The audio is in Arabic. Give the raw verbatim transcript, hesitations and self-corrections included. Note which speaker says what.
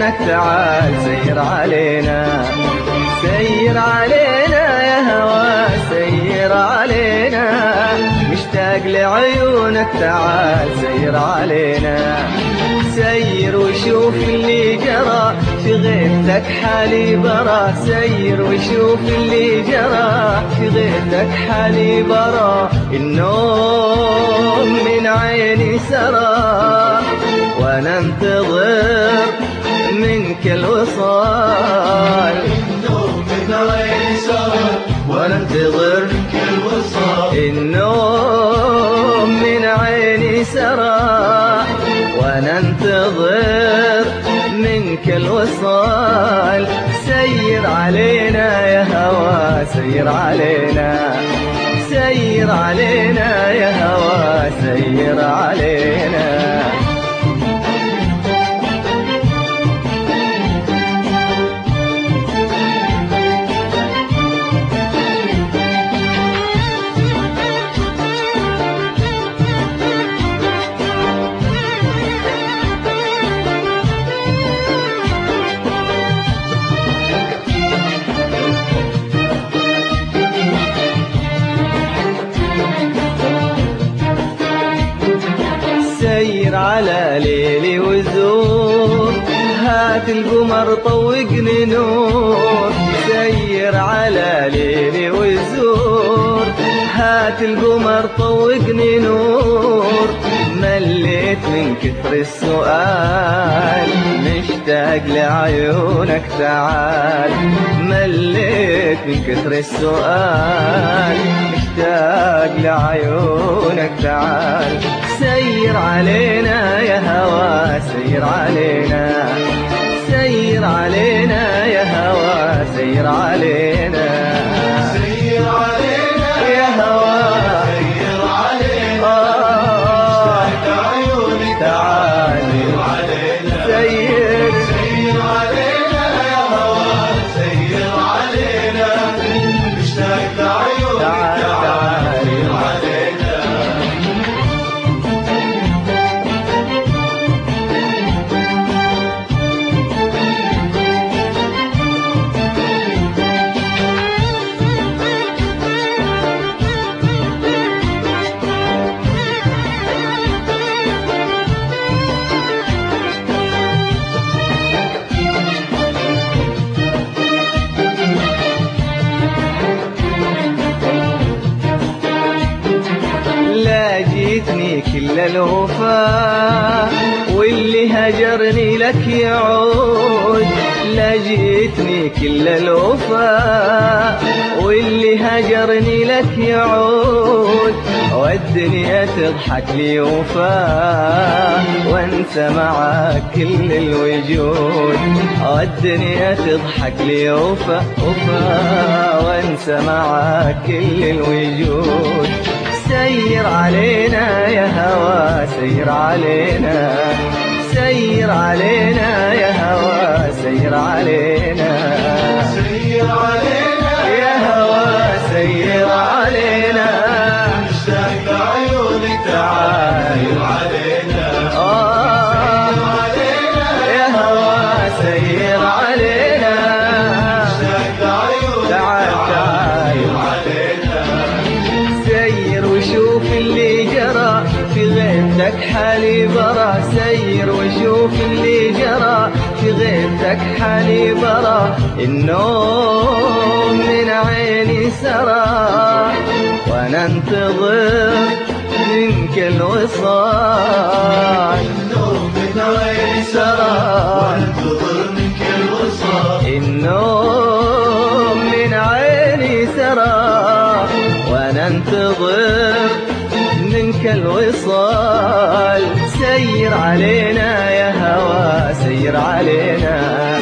Speaker 1: عيونك تعال سير علينا، سير علينا يا هوا سير علينا، مشتاق لعيونك تعال سير علينا، سير وشوف اللي جرى في غيبتك حالي برا، سير وشوف اللي جرى في غيبتك حالي برا، النوم من عيني سرى وانا انتظر منك الوصال،
Speaker 2: النوم من عيني سرى وانا انتظر منك الوصال،
Speaker 1: النوم من عيني سرى وانا انتظر منك الوصال، سير علينا يا هوا سير علينا، سير علينا يا هوا سير علينا. سير على ليلي وزور هات القمر طوقني نور، سير على ليلي وزور هات القمر طوقني نور، مليت من كثر السؤال مشتاق لعيونك تعال، مليت من كثر السؤال مشتاق لعيونك تعال، سير علينا يا هوا سير علينا، سير علينا يا هوا سير علينا،
Speaker 2: سير علينا
Speaker 1: يا هوا
Speaker 2: سير علينا،
Speaker 1: آه
Speaker 2: مشتاق عيونك
Speaker 1: تعال
Speaker 2: سير علينا،
Speaker 1: سير
Speaker 2: سير علينا يا هوا سير علينا، مشتاق عيونك
Speaker 1: تعال تعال
Speaker 2: سير علينا.
Speaker 1: لا جيتني كل الوفاء واللي هجرني لك يعود، لا جيتني كل الوفاء واللي هجرني لك يعود، والدنيا تضحك لي وفاء وانسى معاك كل الوجود، والدنيا تضحك لي وفاء وفاء وانسى معاك كل الوجود، سير علينا يا هوا سير علينا، سير علينا يا هوا سير علينا،
Speaker 2: سير علينا
Speaker 1: يا هوا سير علينا،
Speaker 2: مشتاق لعيونك تعال سير علينا،
Speaker 1: آه
Speaker 2: علينا
Speaker 1: يا هوا سير علينا،
Speaker 2: مشتاق لعيونك
Speaker 1: تعال تعال
Speaker 2: سير علينا،
Speaker 1: سير وشوف اللي جرى في غيبتك حالي برا، سير وشوف اللي جرى في غيبتك حالي برا، النوم من عيني سرى وانا انتظر منك الوصال،
Speaker 2: النوم من عيني سرى وانتظر منك الوصال،
Speaker 1: النوم من عيني سرى وانا انتظر منك الوصال، سير علينا يا هوا سير علينا،